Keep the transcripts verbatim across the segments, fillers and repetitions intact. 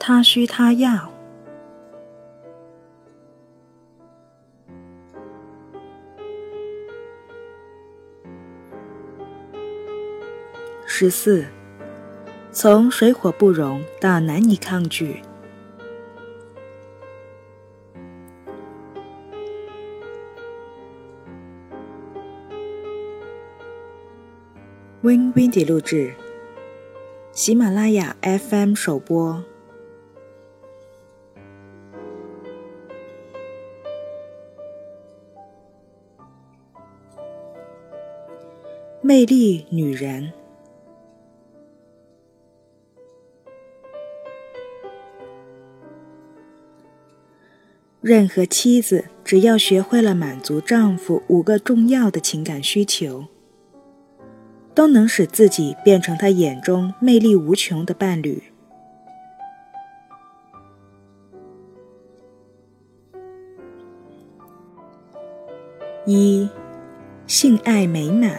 他需他要。十四，从水火不容到难以抗拒。Win Windy 录制，喜马拉雅 F M 首播。魅力女人。任何妻子只要学会了满足丈夫五个重要的情感需求，都能使自己变成他眼中魅力无穷的伴侣。一、性爱美满。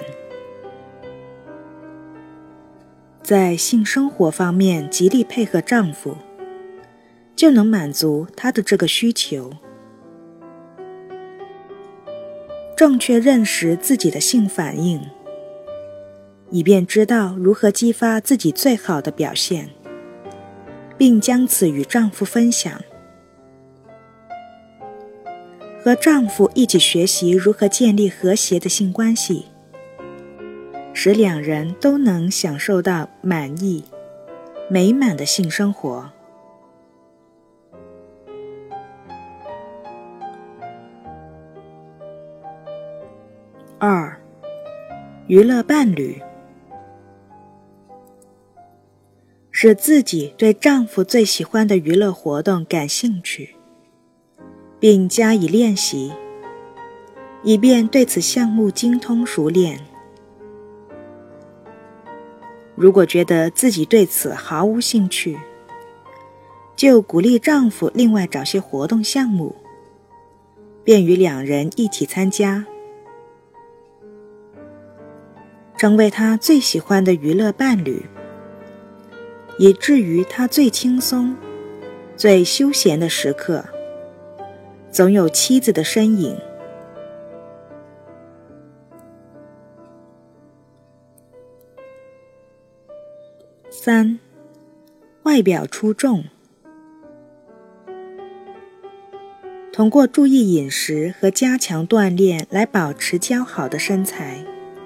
在性生活方面极力配合丈夫，就能满足他的这个需求。正确认识自己的性反应，以便知道如何激发自己最好的表现，并将此与丈夫分享。和丈夫一起学习如何建立和谐的性关系，使两人都能享受到满意、美满的性生活。二、娱乐伴侣。使自己对丈夫最喜欢的娱乐活动感兴趣，并加以练习，以便对此项目精通熟练。如果觉得自己对此毫无兴趣，就鼓励丈夫另外找些活动项目，便于两人一起参加，成为他最喜欢的娱乐伴侣，以至于他最轻松、最休闲的时刻，总有妻子的身影。三、外表出众。通过注意饮食和加强锻炼来保持姣好的身材。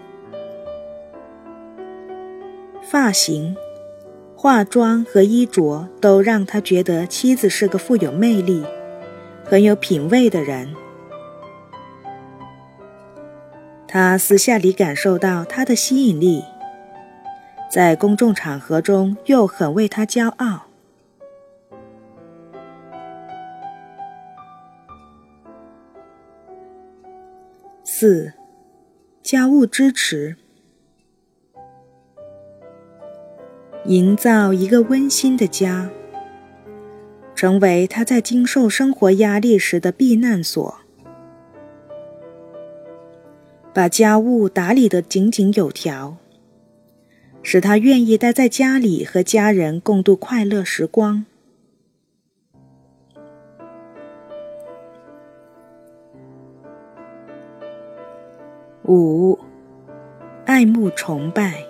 发型、化妆和衣着都让他觉得妻子是个富有魅力、很有品味的人。他私下里感受到她的吸引力，在公众场合中又很为她骄傲。四、家务支持。营造一个温馨的家，成为他在经受生活压力时的避难所。把家务打理得井井有条，使他愿意待在家里和家人共度快乐时光。五、爱慕崇拜。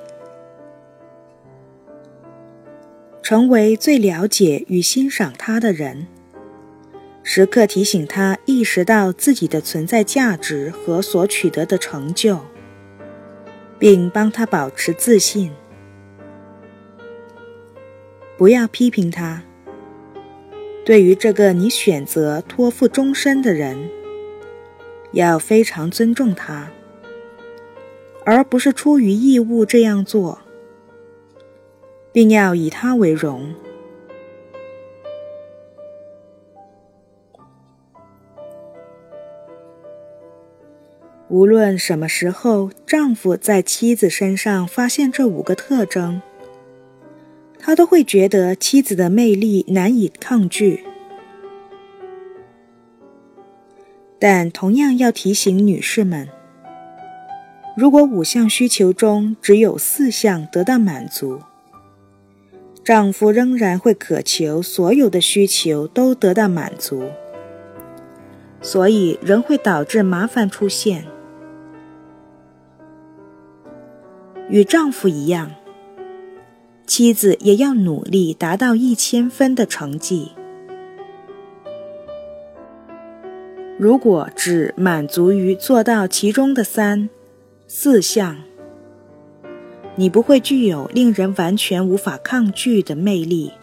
成为最了解与欣赏他的人，时刻提醒他意识到自己的存在价值和所取得的成就，并帮他保持自信。不要批评他，对于这个你选择托付终身的人，要非常尊重他，而不是出于义务这样做，并要以他为荣。无论什么时候，丈夫在妻子身上发现这五个特征，他都会觉得妻子的魅力难以抗拒。但同样要提醒女士们，如果五项需求中只有四项得到满足， 丈夫仍然会渴求所有的需求都得到满足，所以仍会导致麻烦出现。与丈夫一样，妻子也要努力达到一千分的成绩。如果只满足于做到其中的三、四项，你不会具有令人完全无法抗拒的魅力。